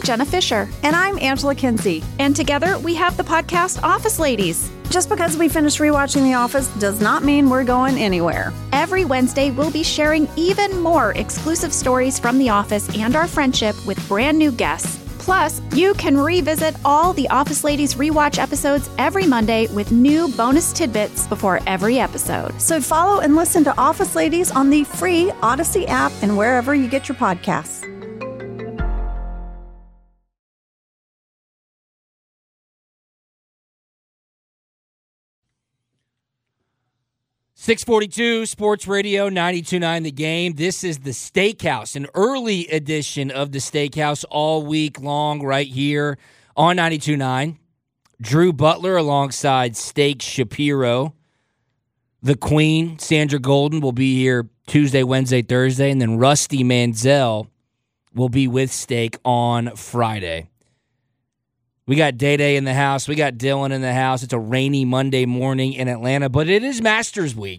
Jenna Fisher. And I'm Angela Kinsey. And together we have the podcast Office Ladies. Just because we finished rewatching The Office does not mean we're going anywhere. Every Wednesday, we'll be sharing even more exclusive stories from The Office and our friendship with brand new guests. Plus, you can revisit all the Office Ladies rewatch episodes every Monday with new bonus tidbits before every episode. So follow and listen to Office Ladies on the free Odyssey app and wherever you get your podcasts. .642 Sports Radio 92.9 The Game. This is the Steakhouse, an early edition of the Steakhouse all week long right here on 92.9. Drew Butler alongside Steak Shapiro. The Queen, Sandra Golden, will be here Tuesday, Wednesday, Thursday, and then Rusty Manziel will be with Steak on Friday. We got Day-Day in the house. We got Dylan in the house. It's a rainy Monday morning in Atlanta, but it is Masters Week.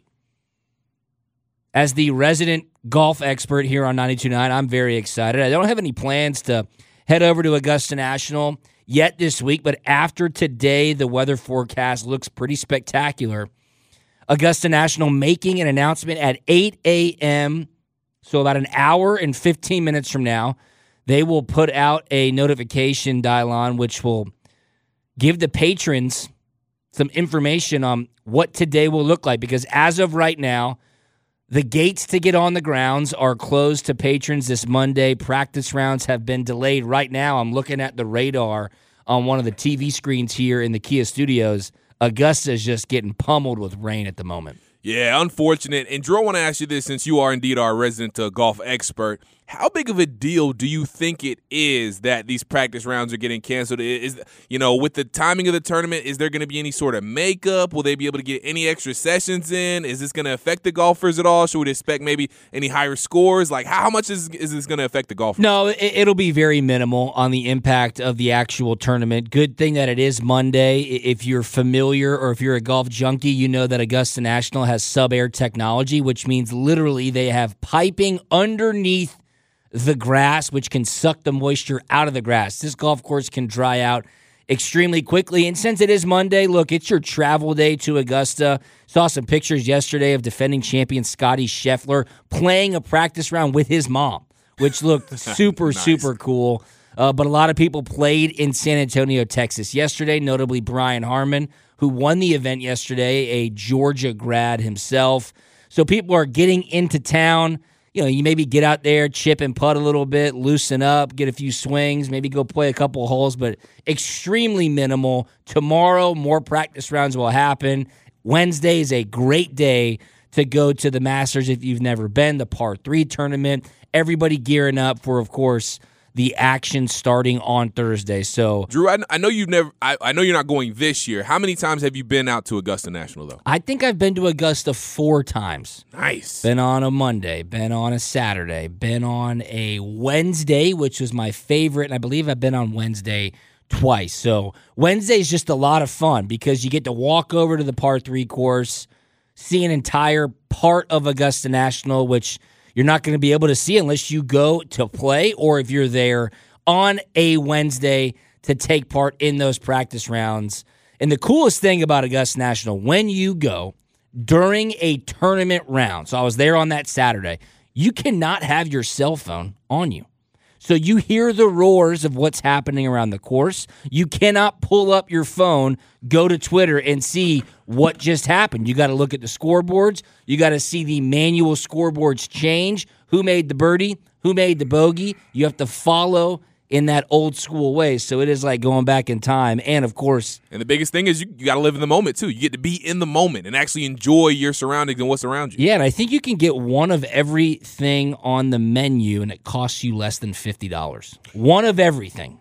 As the resident golf expert here on 92.9, I'm very excited. I don't have any plans to head over to Augusta National yet this week, but after today, the weather forecast looks pretty spectacular. Augusta National making an announcement at 8 a.m., so about an hour and 15 minutes from now. They will put out a notification, Dylon, which will give the patrons some information on what today will look like. Because as of right now, the gates to get on the grounds are closed to patrons this Monday. Practice rounds have been delayed. Right now, I'm looking at the radar on one of the TV screens here in the Kia studios. Augusta is just getting pummeled with rain at the moment. Yeah, unfortunate. And Drew, I want to ask you this, since you are indeed our resident golf expert. How big of a deal do you think it is that these practice rounds are getting canceled? Is with the timing of the tournament, is there going to be any sort of makeup? Will they be able to get any extra sessions in? Is this going to affect the golfers at all? Should we expect maybe any higher scores? Like, how much is this going to affect the golfers? No, it'll be very minimal on the impact of the actual tournament. Good thing that it is Monday. If you're familiar or if you're a golf junkie, you know that Augusta National has sub-air technology, which means literally they have piping underneath the grass, which can suck the moisture out of the grass. This golf course can dry out extremely quickly. And since it is Monday, look, it's your travel day to Augusta. Saw some pictures yesterday of defending champion Scotty Scheffler playing a practice round with his mom, which looked super, nice. Super cool. But a lot of people played in San Antonio, Texas yesterday, notably Brian Harmon, who won the event yesterday, a Georgia grad himself. So people are getting into town. You maybe get out there, chip and putt a little bit, loosen up, get a few swings, maybe go play a couple of holes, but extremely minimal. Tomorrow, more practice rounds will happen. Wednesday is a great day to go to the Masters if you've never been, the Par 3 tournament. Everybody gearing up for, of course, the action starting on Thursday. So, Drew, I know you've never. I know you're not going this year. How many times have you been out to Augusta National, though? I think I've been to Augusta 4 times. Nice. Been on a Monday, been on a Saturday, been on a Wednesday, which was my favorite, and I believe I've been on Wednesday twice. So Wednesday is just a lot of fun because you get to walk over to the Par 3 course, see an entire part of Augusta National, which you're not going to be able to see unless you go to play or if you're there on a Wednesday to take part in those practice rounds. And the coolest thing about Augusta National, when you go during a tournament round, so I was there on that Saturday, you cannot have your cell phone on you. So you hear the roars of what's happening around the course. You cannot pull up your phone, go to Twitter, and see what just happened. You got to look at the scoreboards. You got to see the manual scoreboards change. Who made the birdie? Who made the bogey? You have to follow in that old school way. So it is like going back in time. And, of course, and the biggest thing is you got to live in the moment, too. You get to be in the moment and actually enjoy your surroundings and what's around you. Yeah, and I think you can get one of everything on the menu, and it costs you less than $50. One of everything.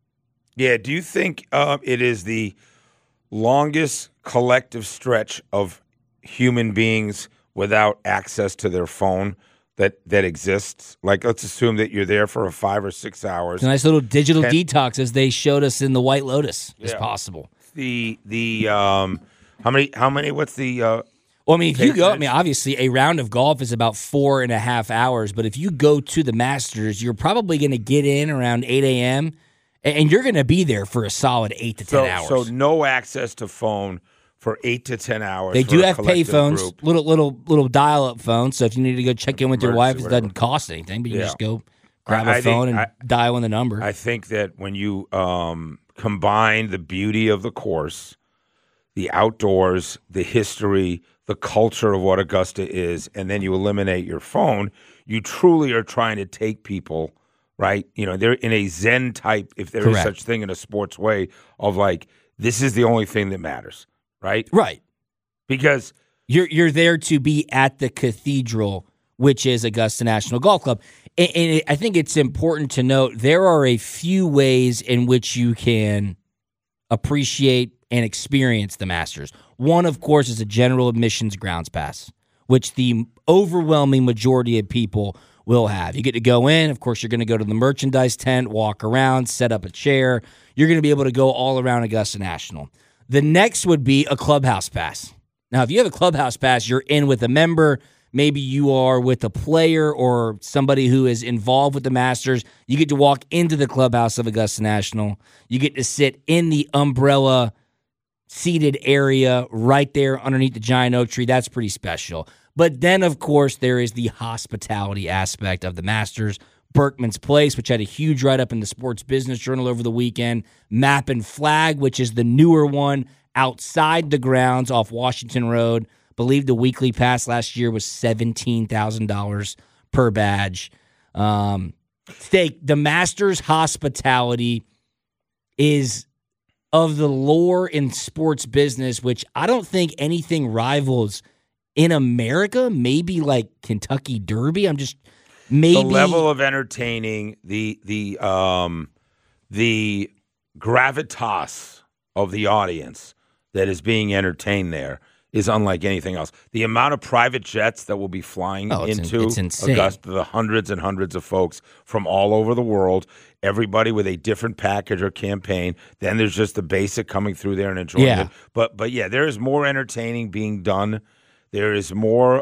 Yeah, do you think it is the longest collective stretch of human beings without access to their phone that exists? Like, let's assume that you're there for 5 or 6 hours. It's a nice little digital detox, as they showed us in the White Lotus, is possible. How many? What's the? Well, I mean, if you go, obviously a round of golf is about 4.5 hours, but if you go to the Masters, you're probably going to get in around 8 a.m. And you're going to be there for a solid 8 to 10 hours. So no access to phone for 8 to 10 hours. They do have pay phones, group. little dial-up phones. So if you need to go check in with your wife, it doesn't cost anything, but you just go grab a phone and dial in the number. I think that when you combine the beauty of the course, the outdoors, the history, the culture of what Augusta is, and then you eliminate your phone, you truly are trying to take people, right? They're in a Zen type, if there is such thing in a sports way, of like, this is the only thing that matters. Right? Right. Because you're there to be at the cathedral, which is Augusta National Golf Club. And I think it's important to note there are a few ways in which you can appreciate and experience the Masters. One, of course, is a general admissions grounds pass, which the overwhelming majority of people will have. You get to go in. Of course, you're going to go to the merchandise tent, walk around, set up a chair. You're going to be able to go all around Augusta National. The next would be a clubhouse pass. Now, if you have a clubhouse pass, you're in with a member. Maybe you are with a player or somebody who is involved with the Masters. You get to walk into the clubhouse of Augusta National. You get to sit in the umbrella seated area right there underneath the giant oak tree. That's pretty special. But then, of course, there is the hospitality aspect of the Masters. Berkman's Place, which had a huge write-up in the Sports Business Journal over the weekend. Map and Flag, which is the newer one outside the grounds off Washington Road. I believe the weekly pass last year was $17,000 per badge. The Masters hospitality is of the lore in sports business, which I don't think anything rivals in America. Maybe like Kentucky Derby. Maybe the level of entertaining, the gravitas of the audience that is being entertained there is unlike anything else. The amount of private jets that will be flying into Augusta, the hundreds and hundreds of folks from all over the world, everybody with a different package or campaign. Then there's just the basic coming through there and enjoying it. But yeah, there is more entertaining being done. There is more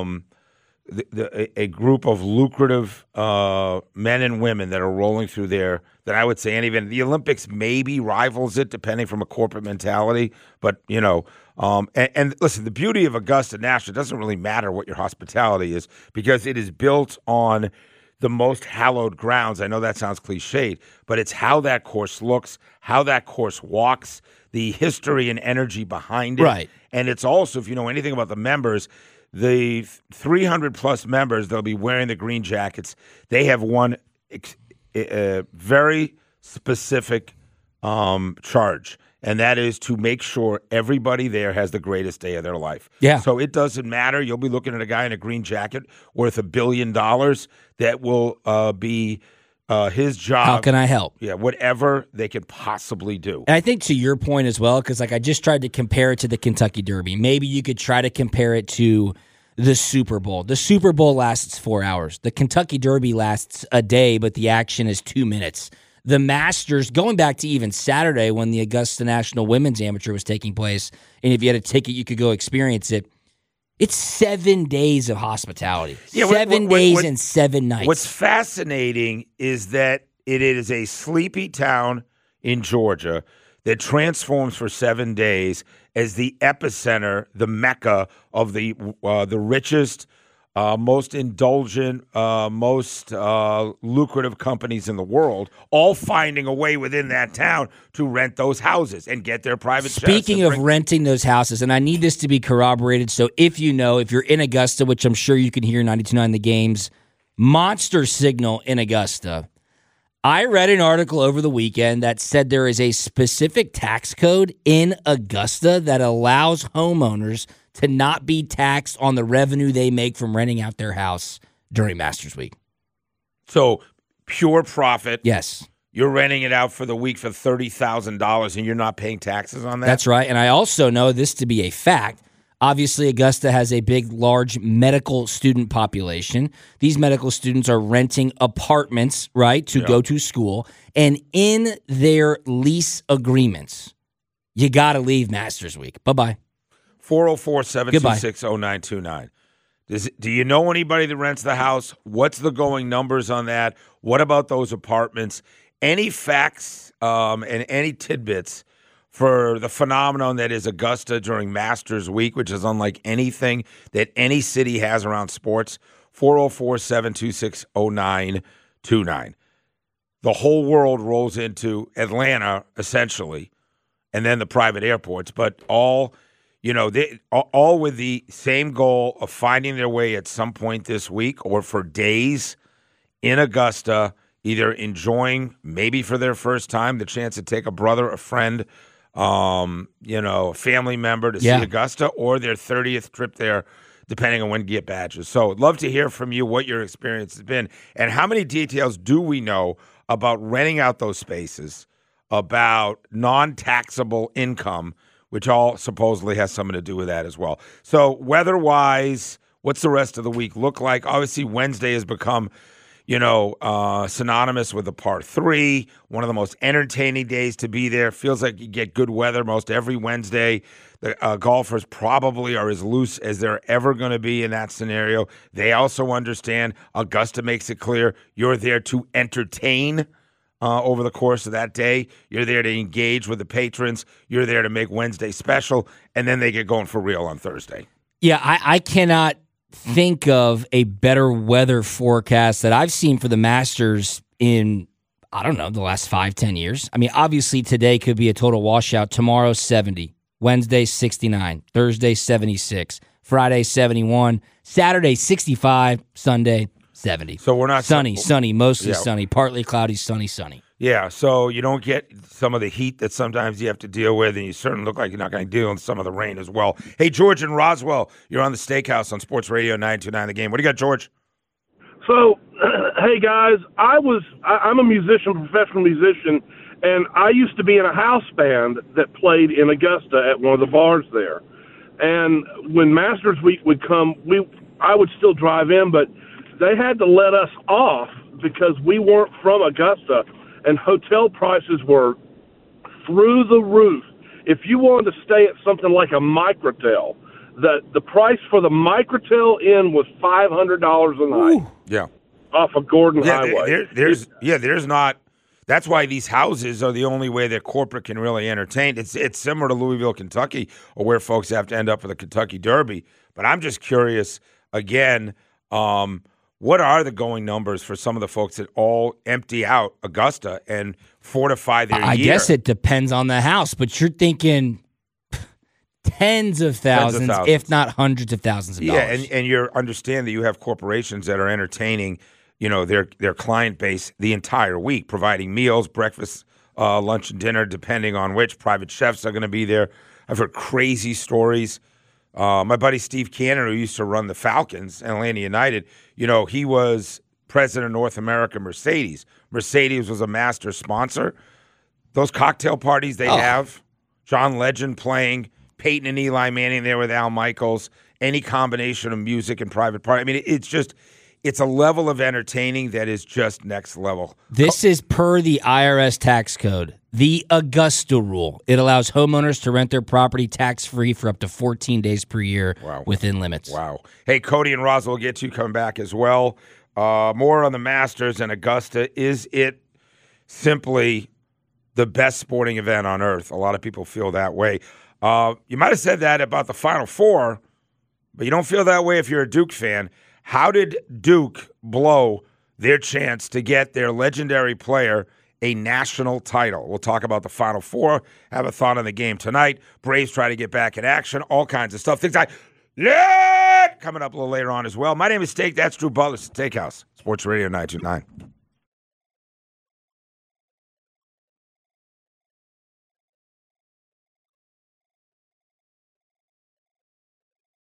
a group of lucrative men and women that are rolling through there that I would say, and even the Olympics maybe rivals it, depending from a corporate mentality. But, and listen, the beauty of Augusta National doesn't really matter what your hospitality is because it is built on the most hallowed grounds. I know that sounds cliched, but it's how that course looks, how that course walks, the history and energy behind it. Right. And it's also, if you know anything about the members, the 300-plus members, they'll be wearing the green jackets. They have one very specific charge, and that is to make sure everybody there has the greatest day of their life. Yeah. So it doesn't matter. You'll be looking at a guy in a green jacket worth $1 billion that will be his job. How can I help? Yeah, whatever they could possibly do. And I think to your point as well, because I just tried to compare it to the Kentucky Derby. Maybe you could try to compare it to the Super Bowl. The Super Bowl lasts 4 hours. The Kentucky Derby lasts a day, but the action is 2 minutes. The Masters, going back to even Saturday when the Augusta National Women's Amateur was taking place, and if you had a ticket, you could go experience it. It's 7 days of hospitality. Yeah, 7 days and 7 nights. What's fascinating is that it is a sleepy town in Georgia that transforms for 7 days as the epicenter, the mecca of the richest, most indulgent, most lucrative companies in the world, all finding a way within that town to rent those houses and get their private jets. Speaking of renting those houses, and I need this to be corroborated, so if you're in Augusta, which I'm sure you can hear 92.9 The Game's monster signal in Augusta, I read an article over the weekend that said there is a specific tax code in Augusta that allows homeowners to not be taxed on the revenue they make from renting out their house during Masters Week. So pure profit. Yes. You're renting it out for the week for $30,000 and you're not paying taxes on that? That's right. And I also know this to be a fact. Obviously, Augusta has a big, large medical student population. These medical students are renting apartments, right, to go to school. And in their lease agreements, you got to leave Masters Week. Bye-bye. 404-726-0929. Do you know anybody that rents the house? What's the going numbers on that? What about those apartments? any facts and any tidbits for the phenomenon that is Augusta during Masters Week, which is unlike anything that any city has around sports, 404-726-0929. The whole world rolls into Atlanta, essentially, and then the private airports, but all with the same goal of finding their way at some point this week or for days in Augusta, either enjoying, maybe for their first time, the chance to take a brother, a friend, a family member to see Augusta, or their 30th trip there, depending on when you get badges. So I'd love to hear from you what your experience has been and how many details do we know about renting out those spaces, about non-taxable income, which all supposedly has something to do with that as well. So weather-wise, what's the rest of the week look like? Obviously, Wednesday has become, synonymous with the par 3, one of the most entertaining days to be there. Feels like you get good weather most every Wednesday. The golfers probably are as loose as they're ever going to be in that scenario. They also understand, Augusta makes it clear, you're there to entertain over the course of that day. You're there to engage with the patrons. You're there to make Wednesday special, and then they get going for real on Thursday. Yeah, I cannot think of a better weather forecast that I've seen for the Masters in, I don't know, the last 5-10 years. I mean, obviously today could be a total washout. Tomorrow, 70. Wednesday, 69. Thursday, 76. Friday, 71. Saturday, 65. Sunday, 70. So we're not sunny, mostly sunny, partly cloudy, sunny. Yeah, so you don't get some of the heat that sometimes you have to deal with, and you certainly look like you're not going to deal with some of the rain as well. Hey, George in Roswell, you're on the Steakhouse on Sports Radio 929 The Game. What do you got, George? So, hey guys, I'm a musician, professional musician, and I used to be in a house band that played in Augusta at one of the bars there. And when Masters Week would come, I would still drive in, but they had to let us off because we weren't from Augusta, and hotel prices were through the roof. If you wanted to stay at something like a Microtel, the price for the Microtel Inn was $500 a night. Yeah, off of Gordon Highway. There's not. That's why these houses are the only way that corporate can really entertain. It's similar to Louisville, Kentucky, or where folks have to end up for the Kentucky Derby. But I'm just curious again. What are the going numbers for some of the folks that all empty out Augusta and fortify their year? I guess it depends on the house, but you're thinking tens of thousands, if not hundreds of thousands of dollars. Yeah, and you understand that you have corporations that are entertaining, their client base the entire week, providing meals, breakfast, lunch, and dinner, depending on which. Private chefs are going to be there. I've heard crazy stories. My buddy Steve Cannon, who used to run the Falcons, Atlanta United, he was president of North America Mercedes. Mercedes was a master sponsor. Those cocktail parties they have, John Legend playing, Peyton and Eli Manning there with Al Michaels, any combination of music and private party. I mean, it's a level of entertaining that is just next level. This is per the IRS tax code. The Augusta rule. It allows homeowners to rent their property tax-free for up to 14 days per year within limits. Wow. Hey, Cody and Roswell will get to you coming back as well. More on the Masters and Augusta. Is it simply the best sporting event on earth? A lot of people feel that way. You might have said that about the Final Four, but you don't feel that way if you're a Duke fan. How did Duke blow their chance to get their legendary player a national title? We'll talk about the Final Four, have a thought on the game tonight. Braves try to get back in action, all kinds of stuff. Things like coming up a little later on as well. My name is Steak. That's Drew Butler, Steakhouse, Sports Radio 929.